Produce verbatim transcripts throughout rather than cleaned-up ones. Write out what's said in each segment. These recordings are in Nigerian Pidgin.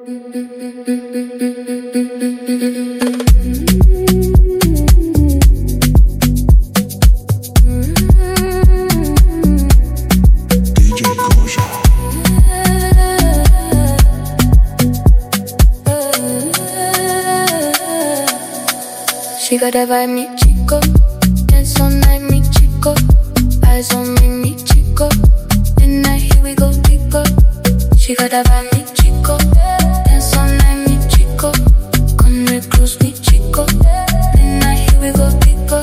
She got that vibe, mi chico. Dance all night, mi chico. Eyes on me, mi chico. Midnight, here we go, pico. She got that vibe, mi chico. Dance all night, mi chico. Come real close, mi chico. Midnight, here we go, pico.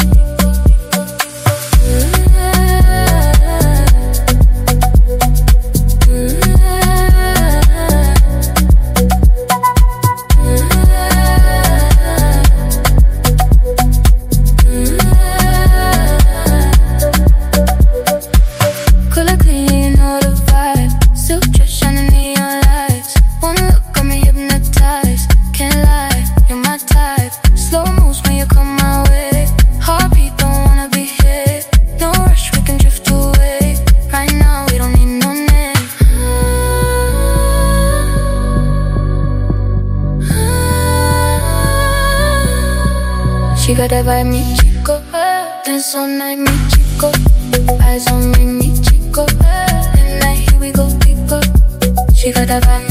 She got that vibe, mi chico. Dance all night, mi chico. Eyes on me, mi chico. Midnight, here we go, pico. She got that vibe.